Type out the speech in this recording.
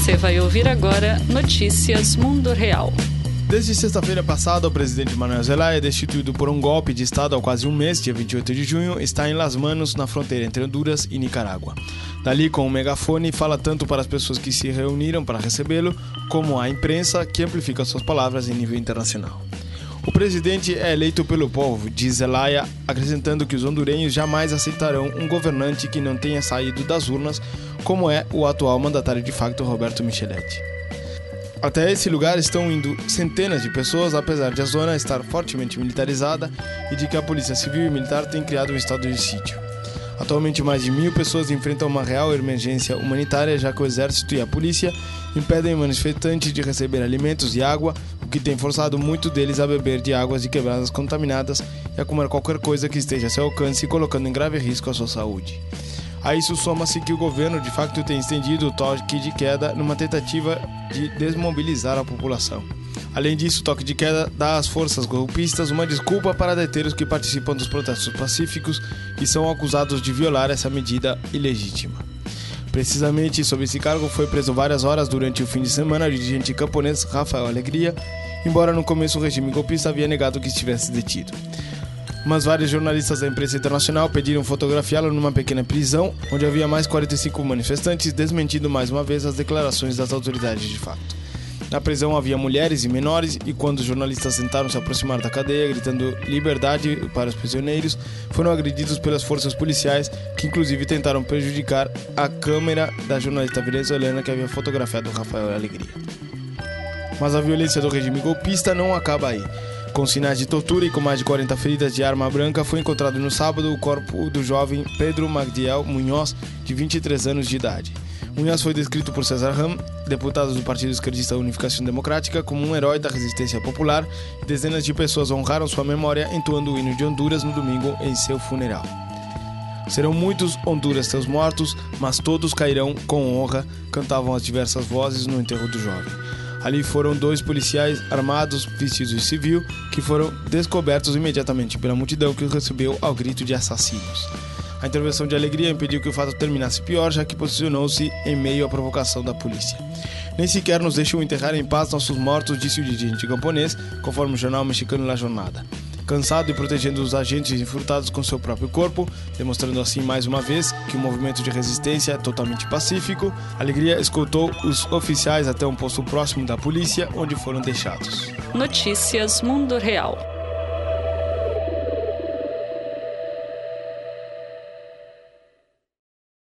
Você vai ouvir agora Notícias Mundo Real. Desde sexta-feira passada, o presidente Manuel Zelaya, destituído por um golpe de Estado há quase um mês, dia 28 de junho, está em Las Manos, na fronteira entre Honduras e Nicarágua. Dali, com um megafone, fala tanto para as pessoas que se reuniram para recebê-lo, como à imprensa, que amplifica suas palavras em nível internacional. O presidente é eleito pelo povo, diz Zelaya, acrescentando que os hondurenhos jamais aceitarão um governante que não tenha saído das urnas, como é o atual mandatário de facto Roberto Micheletti. Até esse lugar estão indo centenas de pessoas, apesar de a zona estar fortemente militarizada e de que a Polícia Civil e Militar tem criado um estado de sítio. Atualmente, mais de 1.000 pessoas enfrentam uma real emergência humanitária, já que o Exército e a Polícia impedem manifestantes de receber alimentos e água, o que tem forçado muitos deles a beber de águas de quebradas contaminadas e a comer qualquer coisa que esteja a seu alcance, colocando em grave risco a sua saúde. A isso soma-se que o governo de facto tem estendido o toque de queda numa tentativa de desmobilizar a população. Além disso, o toque de queda dá às forças golpistas uma desculpa para deter os que participam dos protestos pacíficos e são acusados de violar essa medida ilegítima. Precisamente sob esse cargo foi preso várias horas durante o fim de semana o dirigente camponês Rafael Alegria, embora no começo o regime golpista havia negado que estivesse detido. Mas vários jornalistas da imprensa internacional pediram fotografiá-lo numa pequena prisão, onde havia mais 45 manifestantes, desmentindo mais uma vez as declarações das autoridades de fato. Na prisão havia mulheres e menores, e quando os jornalistas tentaram se aproximar da cadeia, gritando liberdade para os prisioneiros, foram agredidos pelas forças policiais, que inclusive tentaram prejudicar a câmera da jornalista venezuelana que havia fotografiado Rafael Alegria. Mas a violência do regime golpista não acaba aí. Com sinais de tortura e com mais de 40 feridas de arma branca, foi encontrado no sábado o corpo do jovem Pedro Magdiel Munhoz, de 23 anos de idade. Munhoz foi descrito por César Ram, deputado do Partido Esquerdista Unificação Democrática, como um herói da resistência popular, e dezenas de pessoas honraram sua memória entoando o hino de Honduras no domingo em seu funeral. Serão muitos Honduras seus mortos, mas todos cairão com honra, cantavam as diversas vozes no enterro do jovem. Ali foram 2 policiais armados, vestidos de civil, que foram descobertos imediatamente pela multidão que o recebeu ao grito de assassinos. A intervenção de Alegria impediu que o fato terminasse pior, já que posicionou-se em meio à provocação da polícia. Nem sequer nos deixou enterrar em paz nossos mortos, disse o dirigente camponês, conforme o jornal mexicano La Jornada. Cansado e protegendo os agentes infurtados com seu próprio corpo, demonstrando assim mais uma vez que o movimento de resistência é totalmente pacífico, Alegria escoltou os oficiais até um posto próximo da polícia, onde foram deixados. Notícias Mundo Real.